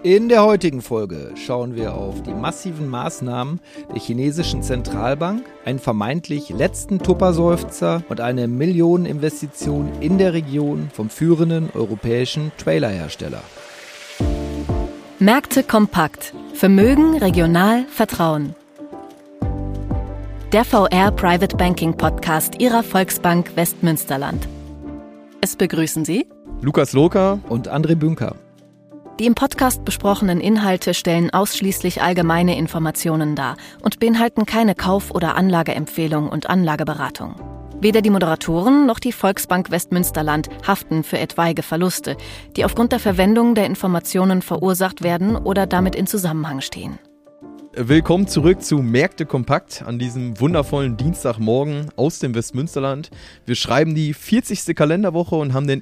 In der heutigen Folge schauen wir auf die massiven Maßnahmen der chinesischen Zentralbank, einen vermeintlich letzten Tupperseufzer und eine Millioneninvestition in der Region vom führenden europäischen Trailerhersteller. Märkte kompakt. Vermögen, regional, Vertrauen. Der VR Private Banking Podcast Ihrer Volksbank Westmünsterland. Es begrüßen Sie Lukas Loka und André Bünker. Die im Podcast besprochenen Inhalte stellen ausschließlich allgemeine Informationen dar und beinhalten keine Kauf- oder Anlageempfehlung und Anlageberatung. Weder die Moderatoren noch die Volksbank Westmünsterland haften für etwaige Verluste, die aufgrund der Verwendung der Informationen verursacht werden oder damit in Zusammenhang stehen. Willkommen zurück zu Märkte kompakt an diesem wundervollen Dienstagmorgen aus dem Westmünsterland. Wir schreiben die 40. Kalenderwoche und haben den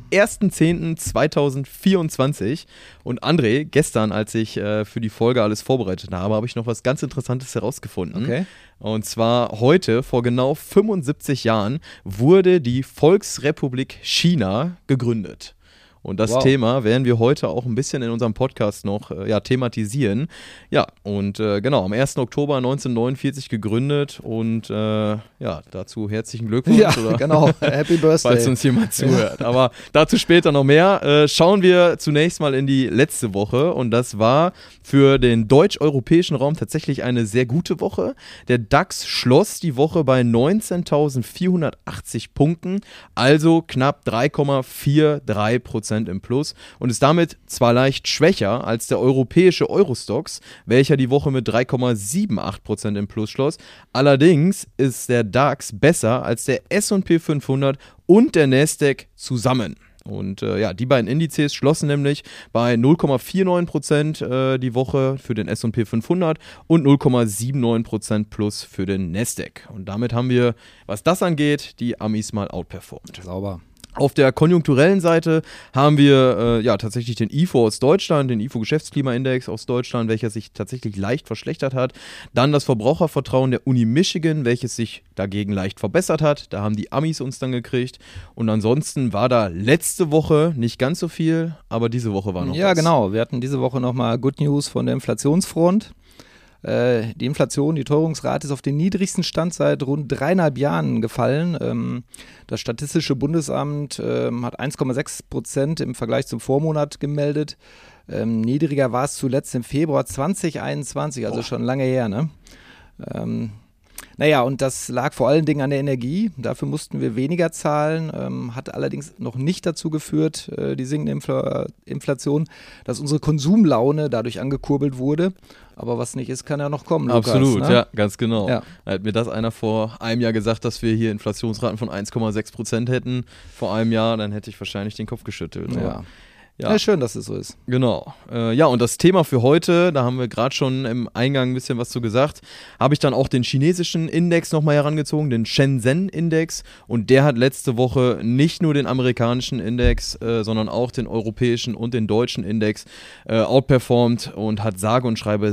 1.10.2024. Und André, gestern, als ich für die Folge alles vorbereitet habe ich noch was ganz Interessantes herausgefunden. Okay. Und zwar heute, vor genau 75 Jahren, wurde die Volksrepublik China gegründet. Und das Thema werden wir heute auch ein bisschen in unserem Podcast noch thematisieren. Ja, und genau, am 1. Oktober 1949 gegründet und dazu herzlichen Glückwunsch. Ja, genau, Happy Birthday. Falls uns jemand zuhört. Aber dazu später noch mehr. Schauen wir zunächst mal in die letzte Woche und das war für den deutsch-europäischen Raum tatsächlich eine sehr gute Woche. Der DAX schloss die Woche bei 19.480 Punkten, also knapp 3,43% im Plus und ist damit zwar leicht schwächer als der europäische Eurostoxx, welcher die Woche mit 3,78% im Plus schloss. Allerdings ist der DAX besser als der S&P 500 und der Nasdaq zusammen. Und die beiden Indizes schlossen nämlich bei 0,49% die Woche für den S&P 500 und 0,79% plus für den Nasdaq. Und damit haben wir, was das angeht, die Amis mal outperformt. Sauber. Auf der konjunkturellen Seite haben wir tatsächlich den IFO aus Deutschland, den IFO-Geschäftsklimaindex aus Deutschland, welcher sich tatsächlich leicht verschlechtert hat. Dann das Verbrauchervertrauen der Uni Michigan, welches sich dagegen leicht verbessert hat. Da haben die Amis uns dann gekriegt. Und ansonsten war da letzte Woche nicht ganz so viel, aber diese Woche war noch was. Ja, genau. Wir hatten diese Woche nochmal Good News von der Inflationsfront. Die Inflation, die Teuerungsrate ist auf den niedrigsten Stand seit rund 3,5 Jahren gefallen. Das Statistische Bundesamt hat 1,6% im Vergleich zum Vormonat gemeldet. Niedriger war es zuletzt im Februar 2021, also schon lange her, ne? Und das lag vor allen Dingen an der Energie. Dafür mussten wir weniger zahlen, hat allerdings noch nicht dazu geführt, die sinkende Inflation, dass unsere Konsumlaune dadurch angekurbelt wurde. Aber was nicht ist, kann ja noch kommen, Lukas. Absolut, ne? Ja, ganz genau. Ja. Hat mir das einer vor einem Jahr gesagt, dass wir hier Inflationsraten von 1,6% hätten, vor einem Jahr, dann hätte ich wahrscheinlich den Kopf geschüttelt. Ja, schön, dass es so ist. Genau. Und das Thema für heute, da haben wir gerade schon im Eingang ein bisschen was zu gesagt, habe ich dann auch den chinesischen Index nochmal herangezogen, den Shenzhen-Index. Und der hat letzte Woche nicht nur den amerikanischen Index, sondern auch den europäischen und den deutschen Index outperformed und hat sage und schreibe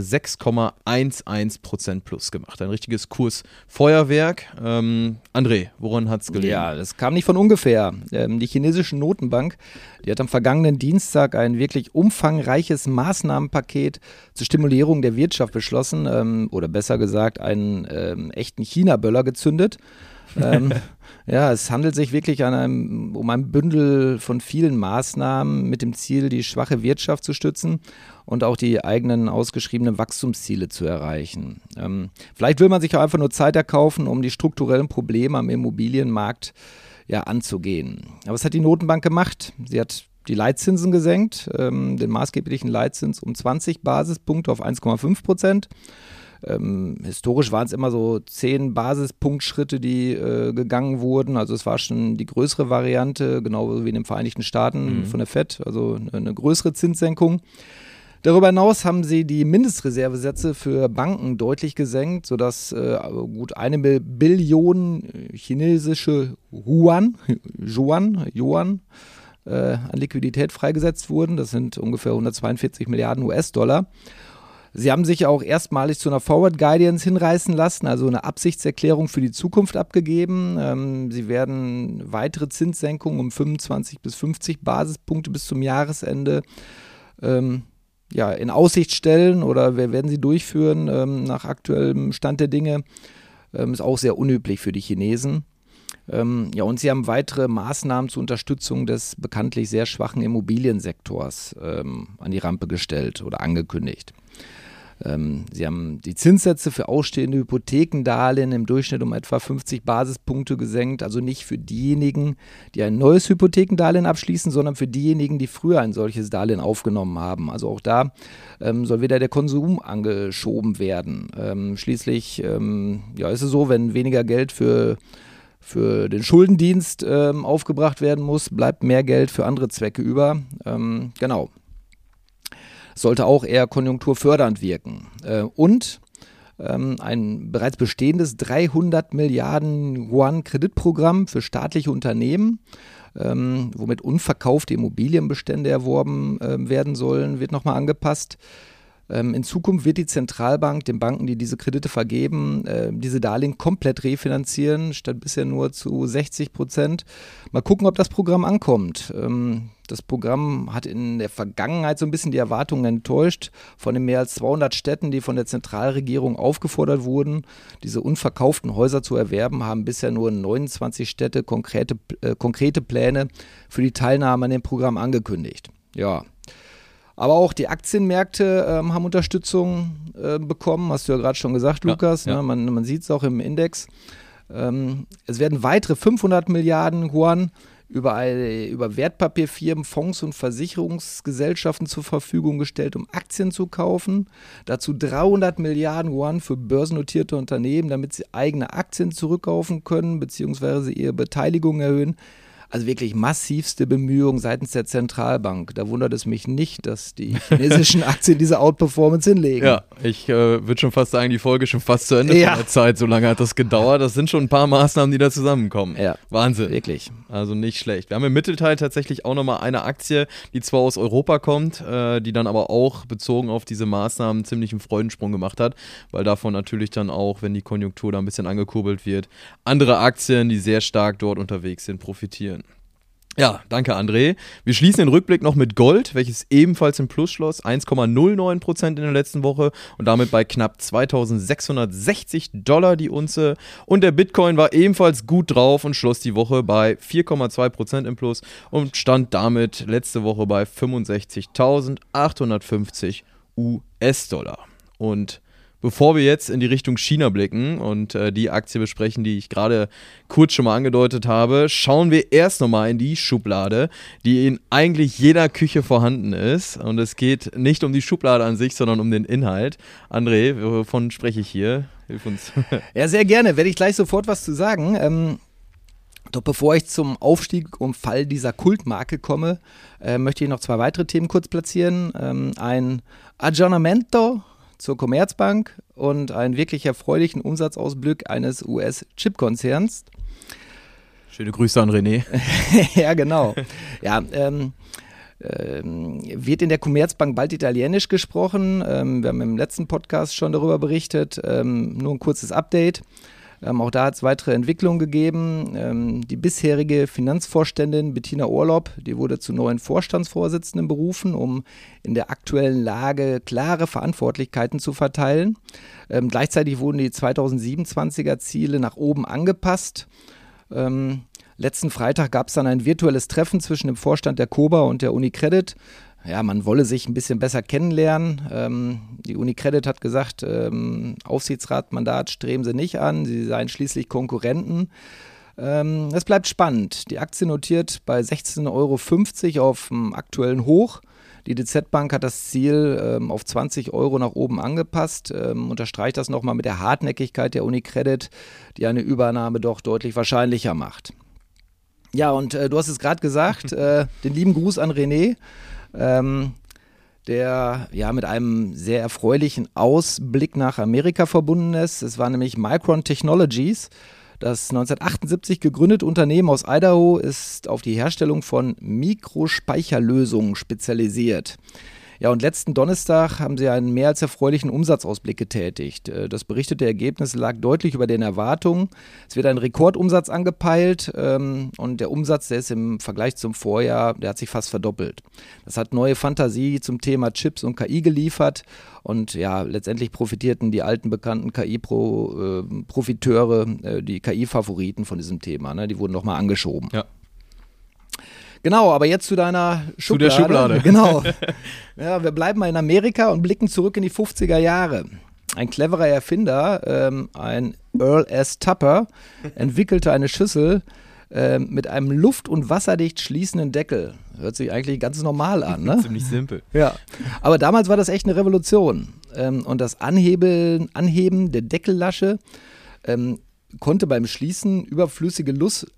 6,11% plus gemacht. Ein richtiges Kursfeuerwerk. André, woran hat es gelegen? Ja, das kam nicht von ungefähr. Die chinesische Notenbank, die hat am vergangenen Dienstag ein wirklich umfangreiches Maßnahmenpaket zur Stimulierung der Wirtschaft beschlossen, oder besser gesagt einen echten China-Böller gezündet. Es handelt sich wirklich um ein Bündel von vielen Maßnahmen mit dem Ziel, die schwache Wirtschaft zu stützen und auch die eigenen ausgeschriebenen Wachstumsziele zu erreichen. Vielleicht will man sich auch einfach nur Zeit erkaufen, um die strukturellen Probleme am Immobilienmarkt anzugehen. Aber was hat die Notenbank gemacht? Sie hat die Leitzinsen gesenkt, den maßgeblichen Leitzins um 20 Basispunkte auf 1,5%. Historisch waren es immer so 10 Basispunktschritte, die gegangen wurden. Also es war schon die größere Variante, genau wie in den Vereinigten Staaten von der FED, also eine größere Zinssenkung. Darüber hinaus haben sie die Mindestreservesätze für Banken deutlich gesenkt, sodass gut 1 Billion chinesische Yuan an Liquidität freigesetzt wurden. Das sind ungefähr 142 Milliarden US-Dollar. Sie haben sich auch erstmalig zu einer Forward Guidance hinreißen lassen, also eine Absichtserklärung für die Zukunft abgegeben. Sie werden weitere Zinssenkungen um 25 bis 50 Basispunkte bis zum Jahresende in Aussicht stellen oder wir werden sie durchführen nach aktuellem Stand der Dinge. Ist auch sehr unüblich für die Chinesen. Und sie haben weitere Maßnahmen zur Unterstützung des bekanntlich sehr schwachen Immobiliensektors an die Rampe gestellt oder angekündigt. Sie haben die Zinssätze für ausstehende Hypothekendarlehen im Durchschnitt um etwa 50 Basispunkte gesenkt. Also nicht für diejenigen, die ein neues Hypothekendarlehen abschließen, sondern für diejenigen, die früher ein solches Darlehen aufgenommen haben. Also auch da soll wieder der Konsum angeschoben werden. Schließlich ist es so, wenn weniger Geld für den Schuldendienst aufgebracht werden muss, bleibt mehr Geld für andere Zwecke über. Genau. Sollte auch eher konjunkturfördernd wirken. Ein bereits bestehendes 300 Milliarden Yuan Kreditprogramm für staatliche Unternehmen, womit unverkaufte Immobilienbestände erworben werden sollen, wird nochmal angepasst. In Zukunft wird die Zentralbank den Banken, die diese Kredite vergeben, diese Darlehen komplett refinanzieren, statt bisher nur zu 60%. Mal gucken, ob das Programm ankommt. Das Programm hat in der Vergangenheit so ein bisschen die Erwartungen enttäuscht. Von den mehr als 200 Städten, die von der Zentralregierung aufgefordert wurden, diese unverkauften Häuser zu erwerben, haben bisher nur 29 Städte konkrete Pläne für die Teilnahme an dem Programm angekündigt. Ja. Aber auch die Aktienmärkte haben Unterstützung bekommen, hast du ja gerade schon gesagt, Lukas. Ja. Ne? Man sieht es auch im Index. Es werden weitere 500 Milliarden Yuan über Wertpapierfirmen, Fonds und Versicherungsgesellschaften zur Verfügung gestellt, um Aktien zu kaufen. Dazu 300 Milliarden Yuan für börsennotierte Unternehmen, damit sie eigene Aktien zurückkaufen können bzw. ihre Beteiligung erhöhen. Also wirklich massivste Bemühungen seitens der Zentralbank. Da wundert es mich nicht, dass die chinesischen Aktien diese Outperformance hinlegen. Ja, ich würde schon fast sagen, die Folge ist schon fast zu Ende von der Zeit. So lange hat das gedauert. Das sind schon ein paar Maßnahmen, die da zusammenkommen. Ja, Wahnsinn. Wirklich. Also nicht schlecht. Wir haben im Mittelteil tatsächlich auch nochmal eine Aktie, die zwar aus Europa kommt, die dann aber auch bezogen auf diese Maßnahmen ziemlich einen Freudensprung gemacht hat, weil davon natürlich dann auch, wenn die Konjunktur da ein bisschen angekurbelt wird, andere Aktien, die sehr stark dort unterwegs sind, profitieren. Ja, danke André. Wir schließen den Rückblick noch mit Gold, welches ebenfalls im Plus schloss, 1,09% in der letzten Woche und damit bei knapp $2.660 die Unze. Und der Bitcoin war ebenfalls gut drauf und schloss die Woche bei 4,2% im Plus und stand damit letzte Woche bei 65.850 US-Dollar. Und bevor wir jetzt in die Richtung China blicken und die Aktie besprechen, die ich gerade kurz schon mal angedeutet habe, schauen wir erst nochmal in die Schublade, die in eigentlich jeder Küche vorhanden ist. Und es geht nicht um die Schublade an sich, sondern um den Inhalt. André, wovon spreche ich hier? Hilf uns. Ja, sehr gerne. Werde ich gleich sofort was zu sagen. Doch bevor ich zum Aufstieg und Fall dieser Kultmarke komme, möchte ich noch zwei weitere Themen kurz platzieren. Ein Aggiornamento zur Commerzbank und einen wirklich erfreulichen Umsatzausblick eines US-Chip-Konzerns. Schöne Grüße an René. Ja, genau. Ja, wird in der Commerzbank bald Italienisch gesprochen. Wir haben im letzten Podcast schon darüber berichtet. Nur ein kurzes Update. Auch da hat es weitere Entwicklungen gegeben. Die bisherige Finanzvorständin Bettina Orlopp, die wurde zu neuen Vorstandsvorsitzenden berufen, um in der aktuellen Lage klare Verantwortlichkeiten zu verteilen. Gleichzeitig wurden die 2027er Ziele nach oben angepasst. Letzten Freitag gab es dann ein virtuelles Treffen zwischen dem Vorstand der COBA und der UniCredit. Ja, man wolle sich ein bisschen besser kennenlernen. Die UniCredit hat gesagt, Aufsichtsratmandat streben sie nicht an, sie seien schließlich Konkurrenten. Es bleibt spannend. Die Aktie notiert bei 16,50 € auf dem aktuellen Hoch. Die DZ Bank hat das Ziel auf 20 € nach oben angepasst, unterstreicht das nochmal mit der Hartnäckigkeit der UniCredit, die eine Übernahme doch deutlich wahrscheinlicher macht. Ja, und du hast es gerade gesagt, den lieben Gruß an René. Der ja mit einem sehr erfreulichen Ausblick nach Amerika verbunden ist. Es war nämlich Micron Technologies. Das 1978 gegründete Unternehmen aus Idaho ist auf die Herstellung von Mikrospeicherlösungen spezialisiert. Ja, und letzten Donnerstag haben sie einen mehr als erfreulichen Umsatzausblick getätigt. Das berichtete Ergebnis lag deutlich über den Erwartungen. Es wird ein Rekordumsatz angepeilt und der Umsatz, der ist im Vergleich zum Vorjahr, der hat sich fast verdoppelt. Das hat neue Fantasie zum Thema Chips und KI geliefert und ja, letztendlich profitierten die alten bekannten KI-Profiteure, die KI-Favoriten von diesem Thema, ne? Die wurden nochmal angeschoben. Ja. Genau, aber jetzt zu deiner Schublade. Zu der Schublade. Genau. Ja, wir bleiben mal in Amerika und blicken zurück in die 50er Jahre. Ein cleverer Erfinder, ein Earl S. Tupper, entwickelte eine Schüssel mit einem luft- und wasserdicht schließenden Deckel. Hört sich eigentlich ganz normal an, ne? Ziemlich simpel. Ja, aber damals war das echt eine Revolution. Und das Anheben der Deckellasche konnte beim Schließen überflüssige Lust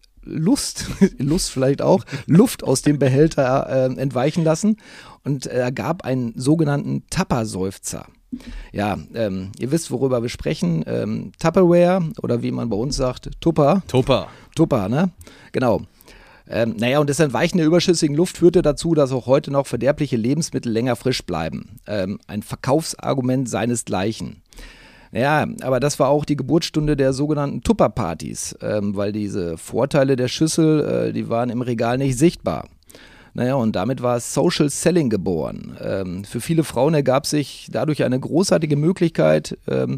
vielleicht auch, Luft aus dem Behälter entweichen lassen und ergab einen sogenannten Tupper-Seufzer. Ja, ihr wisst, worüber wir sprechen. Tupperware oder wie man bei uns sagt, Tupper, ne? Genau. Und das Entweichen der überschüssigen Luft führte dazu, dass auch heute noch verderbliche Lebensmittel länger frisch bleiben. Ein Verkaufsargument seinesgleichen. Ja, aber das war auch die Geburtsstunde der sogenannten Tupper-Partys, weil diese Vorteile der Schüssel, die waren im Regal nicht sichtbar. Und damit war Social Selling geboren. Für viele Frauen ergab sich dadurch eine großartige Möglichkeit,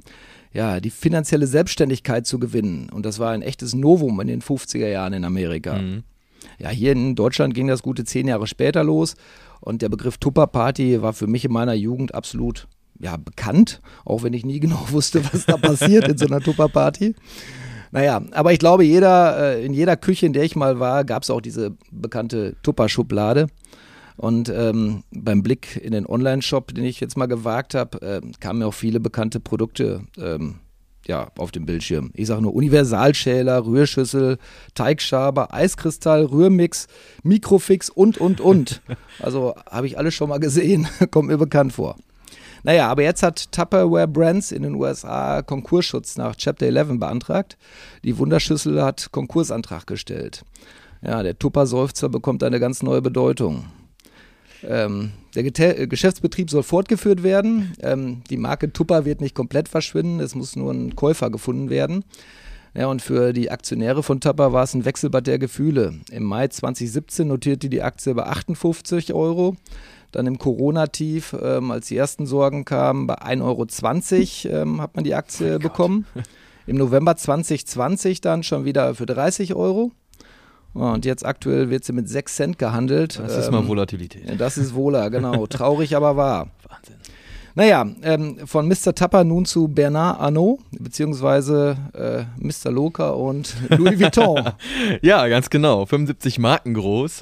die finanzielle Selbstständigkeit zu gewinnen. Und das war ein echtes Novum in den 50er Jahren in Amerika. Mhm. Ja, hier in Deutschland ging das gute 10 Jahre später los und der Begriff Tupper-Party war für mich in meiner Jugend absolut bekannt, auch wenn ich nie genau wusste, was da passiert in so einer Tupper-Party. Aber ich glaube, in jeder Küche, in der ich mal war, gab es auch diese bekannte Tupper-Schublade. Und beim Blick in den Online-Shop, den ich jetzt mal gewagt habe, kamen mir auch viele bekannte Produkte auf dem Bildschirm. Ich sage nur Universalschäler, Rührschüssel, Teigschaber, Eiskristall, Rührmix, Mikrofix und. Also habe ich alles schon mal gesehen, kommt mir bekannt vor. Aber jetzt hat Tupperware Brands in den USA Konkursschutz nach Chapter 11 beantragt. Die Wunderschüssel hat Konkursantrag gestellt. Ja, der Tupper-Seufzer bekommt eine ganz neue Bedeutung. Der Geschäftsbetrieb soll fortgeführt werden. Die Marke Tupper wird nicht komplett verschwinden. Es muss nur ein Käufer gefunden werden. Ja, und für die Aktionäre von Tupper war es ein Wechselbad der Gefühle. Im Mai 2017 notierte die Aktie bei 58 €. Dann im Corona-Tief, als die ersten Sorgen kamen, bei 1,20 € hat man die Aktie bekommen. Im November 2020 dann schon wieder für 30 €. Und jetzt aktuell wird sie mit 6 Cent gehandelt. Das ist mal Volatilität. Ja, das ist Vola, genau. Traurig, aber wahr. Wahnsinn. Von Mr. Tupper nun zu Bernard Arnault, beziehungsweise Mr. Loca und Louis Vuitton. Ja, ganz genau. 75 Marken groß,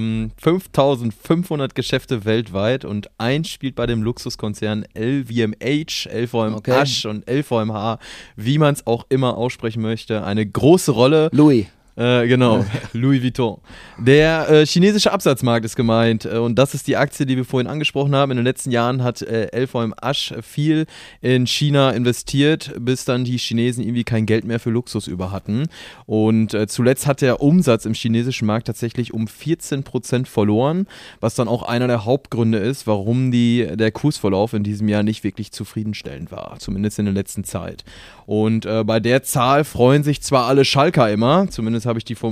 5.500 Geschäfte weltweit und eins spielt bei dem Luxuskonzern LVMH, LVMH und LVMH, wie man es auch immer aussprechen möchte, eine große Rolle. Louis. Genau, Louis Vuitton. Der chinesische Absatzmarkt ist gemeint und das ist die Aktie, die wir vorhin angesprochen haben. In den letzten Jahren hat LVMH viel in China investiert, bis dann die Chinesen irgendwie kein Geld mehr für Luxus über hatten. Und zuletzt hat der Umsatz im chinesischen Markt tatsächlich um 14% verloren, was dann auch einer der Hauptgründe ist, warum der Kursverlauf in diesem Jahr nicht wirklich zufriedenstellend war, zumindest in der letzten Zeit. Und bei der Zahl freuen sich zwar alle Schalker immer, zumindest habe ich die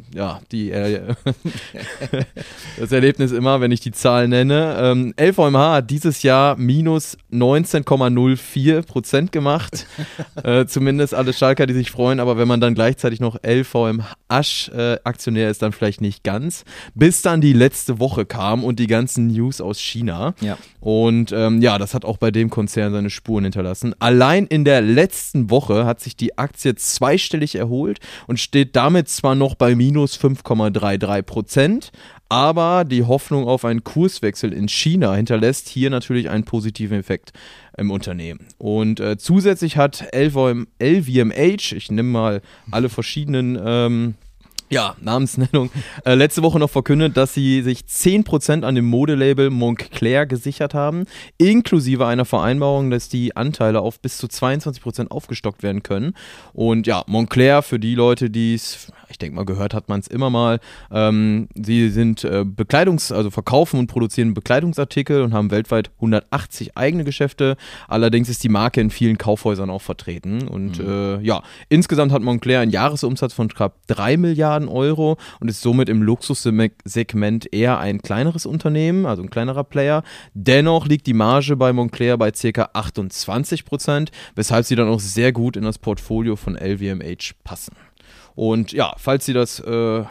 das Erlebnis immer, wenn ich die Zahl nenne. LVMH hat dieses Jahr minus 19,04% gemacht. Zumindest alle Schalker, die sich freuen, aber wenn man dann gleichzeitig noch LVMH-Aktionär ist, dann vielleicht nicht ganz. Bis dann die letzte Woche kam und die ganzen News aus China. Ja. Und das hat auch bei dem Konzern seine Spuren hinterlassen. Allein in der letzten Woche hat sich die Aktie zweistellig erholt und steht damit zwar noch bei minus 5,33%, aber die Hoffnung auf einen Kurswechsel in China hinterlässt hier natürlich einen positiven Effekt im Unternehmen. Und zusätzlich hat LVMH, ich nehme mal alle verschiedenen Ja, Namensnennung. Letzte Woche noch verkündet, dass sie sich 10% an dem Modelabel Moncler gesichert haben, inklusive einer Vereinbarung, dass die Anteile auf bis zu 22% aufgestockt werden können. Und ja, Moncler, für die Leute, die es, ich denke mal, gehört hat man es immer mal, sie sind also verkaufen und produzieren Bekleidungsartikel und haben weltweit 180 eigene Geschäfte. Allerdings ist die Marke in vielen Kaufhäusern auch vertreten. Und insgesamt hat Moncler einen Jahresumsatz von knapp 3 Milliarden Euro und ist somit im Luxussegment eher ein kleineres Unternehmen, also ein kleinerer Player. Dennoch liegt die Marge bei Moncler bei ca. 28%, weshalb sie dann auch sehr gut in das Portfolio von LVMH passen. Und ja, falls Sie das, der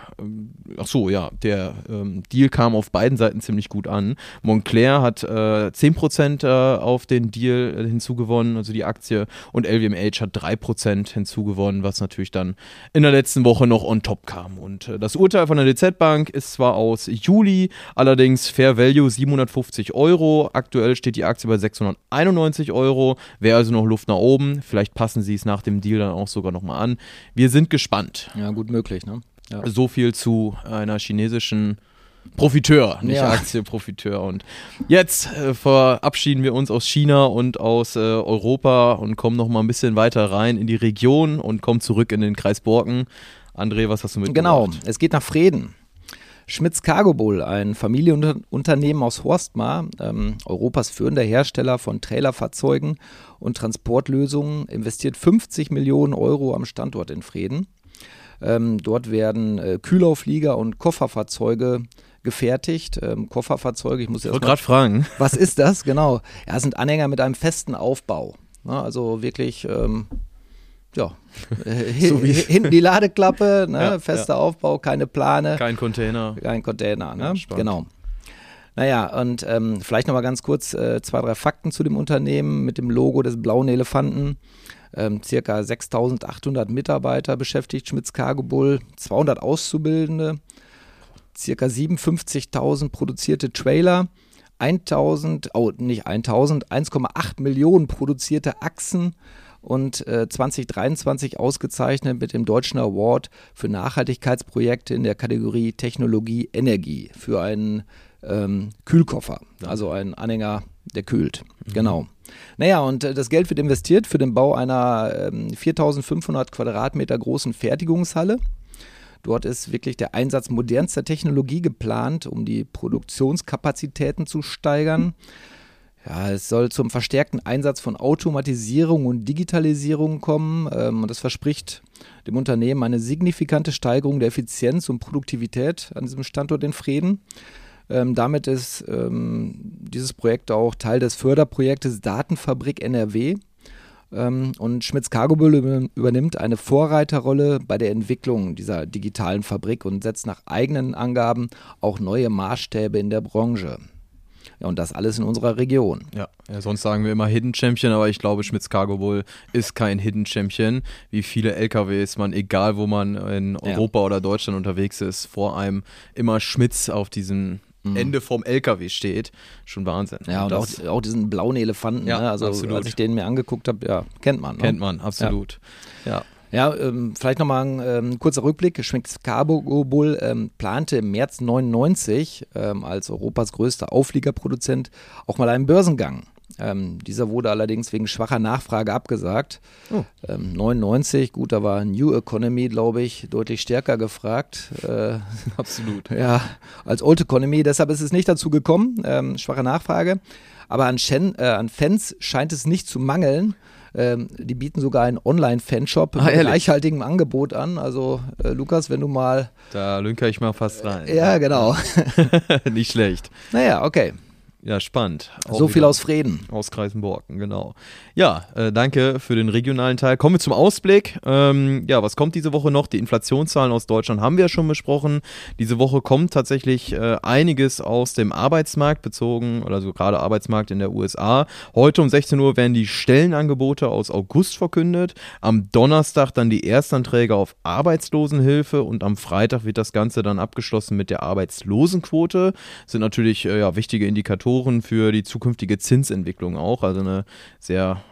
Deal kam auf beiden Seiten ziemlich gut an. Moncler hat 10% auf den Deal hinzugewonnen, also die Aktie, und LVMH hat 3% hinzugewonnen, was natürlich dann in der letzten Woche noch on top kam. Und das Urteil von der DZ Bank ist zwar aus Juli, allerdings Fair Value 750 Euro. Aktuell steht die Aktie bei 691 Euro. Wäre also noch Luft nach oben. Vielleicht passen Sie es nach dem Deal dann auch sogar nochmal an. Wir sind gespannt. Ja, gut möglich, ne? Ja. So viel zu einer chinesischen Profiteur, nicht Ja. Aktie-Profiteur. Und jetzt verabschieden wir uns aus China und aus Europa und kommen noch mal ein bisschen weiter rein in die Region und kommen zurück in den Kreis Borken. André, was hast du mitgebracht? Genau, es geht nach Vreden. Schmitz Cargo Bull, ein Familienunternehmen aus Horstmar, Europas führender Hersteller von Trailerfahrzeugen und Transportlösungen, investiert 50 Millionen Euro am Standort in Vreden. Dort werden Kühlauflieger und Kofferfahrzeuge gefertigt. Kofferfahrzeuge, ich wollte gerade fragen. Was ist das? Genau. Ja, es sind Anhänger mit einem festen Aufbau. Na, also wirklich, hinten die Ladeklappe, ne, fester Aufbau, keine Plane. Kein Container. Kein Container, ne? Ja, Genau. Naja, und vielleicht nochmal ganz kurz 2, 3 Fakten zu dem Unternehmen mit dem Logo des blauen Elefanten. Circa 6.800 Mitarbeiter beschäftigt Schmitz Cargo Bull, 200 Auszubildende, circa 57.000 produzierte Trailer, 1,8 Millionen produzierte Achsen und 2023 ausgezeichnet mit dem Deutschen Award für Nachhaltigkeitsprojekte in der Kategorie Technologie Energie für einen Kühlkoffer, also ein Anhänger, der kühlt. Genau. Naja, und das Geld wird investiert für den Bau einer 4.500 Quadratmeter großen Fertigungshalle. Dort ist wirklich der Einsatz modernster Technologie geplant, um die Produktionskapazitäten zu steigern. Ja, es soll zum verstärkten Einsatz von Automatisierung und Digitalisierung kommen. Und das verspricht dem Unternehmen eine signifikante Steigerung der Effizienz und Produktivität an diesem Standort in Vreden. Damit ist dieses Projekt auch Teil des Förderprojektes Datenfabrik NRW. Und Schmitz Cargo Bull übernimmt eine Vorreiterrolle bei der Entwicklung dieser digitalen Fabrik und setzt nach eigenen Angaben auch neue Maßstäbe in der Branche. Ja, und das alles in unserer Region. Ja, sonst sagen wir immer Hidden Champion, aber ich glaube, Schmitz Cargo Bull ist kein Hidden Champion. Wie viele LKWs man, egal wo man in Europa oder Deutschland unterwegs ist, vor einem immer Schmitz auf diesem Ende vom LKW steht. Schon Wahnsinn. Ja, und auch diesen blauen Elefanten, ja, ne? Also absolut. Als ich den mir angeguckt habe, ja, kennt man. Ne? Kennt man, absolut. Ja. Ja, vielleicht nochmal ein kurzer Rückblick. Schmitz Cargo Bull plante im März 1999 als Europas größter Aufliegerproduzent auch mal einen Börsengang. Dieser wurde allerdings wegen schwacher Nachfrage abgesagt. 99, gut, da war New Economy, glaube ich, deutlich stärker gefragt. Absolut. Ja, als Old Economy. Deshalb ist es nicht dazu gekommen, schwache Nachfrage. Aber an Fans scheint es nicht zu mangeln. Die bieten sogar einen Online-Fanshop mit reichhaltigem Angebot an. Also Lukas, wenn du mal... Da lünker ich mal fast rein. Ja, genau. Nicht schlecht. Naja, okay. Ja, spannend. Auch so viel aus Vreden. Aus Kreisenborken, genau. Ja, danke für den regionalen Teil. Kommen wir zum Ausblick. Was kommt diese Woche noch? Die Inflationszahlen aus Deutschland haben wir ja schon besprochen. Diese Woche kommt tatsächlich einiges aus dem Arbeitsmarkt bezogen, also gerade Arbeitsmarkt in der USA. Heute um 16 Uhr werden die Stellenangebote aus August verkündet. Am Donnerstag dann die Erstanträge auf Arbeitslosenhilfe und am Freitag wird das Ganze dann abgeschlossen mit der Arbeitslosenquote. Das sind natürlich wichtige Indikatoren für die zukünftige Zinsentwicklung auch, also eine sehr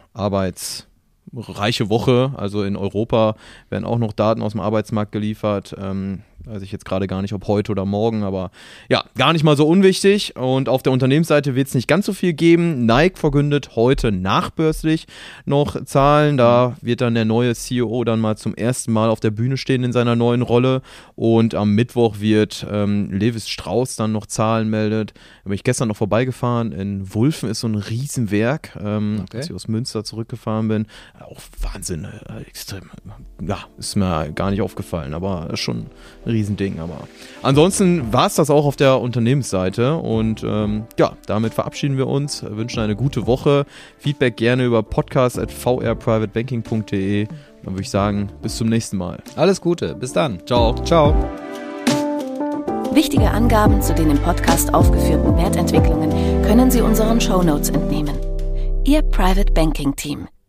arbeitsreiche Woche, also in Europa werden auch noch Daten aus dem Arbeitsmarkt geliefert, Weiß ich jetzt gerade gar nicht, ob heute oder morgen, aber ja, gar nicht mal so unwichtig. Und auf der Unternehmensseite wird es nicht ganz so viel geben. Nike verkündet heute nachbörslich noch Zahlen. Da wird dann der neue CEO dann mal zum ersten Mal auf der Bühne stehen in seiner neuen Rolle. Und am Mittwoch wird Levis Strauss dann noch Zahlen meldet. Da bin ich gestern noch vorbeigefahren. In Wulfen ist so ein Riesenwerk, als ich aus Münster zurückgefahren bin. Auch Wahnsinn, extrem. Ja, ist mir gar nicht aufgefallen, aber schon ein Riesending. Aber ansonsten war es das auch auf der Unternehmensseite. Und ja, damit verabschieden wir uns, wünschen eine gute Woche. Feedback gerne über podcast@vrprivatebanking.de. Dann würde ich sagen, bis zum nächsten Mal. Alles Gute, bis dann. Ciao. Ciao. Wichtige Angaben zu den im Podcast aufgeführten Wertentwicklungen können Sie unseren Shownotes entnehmen. Ihr Private Banking Team.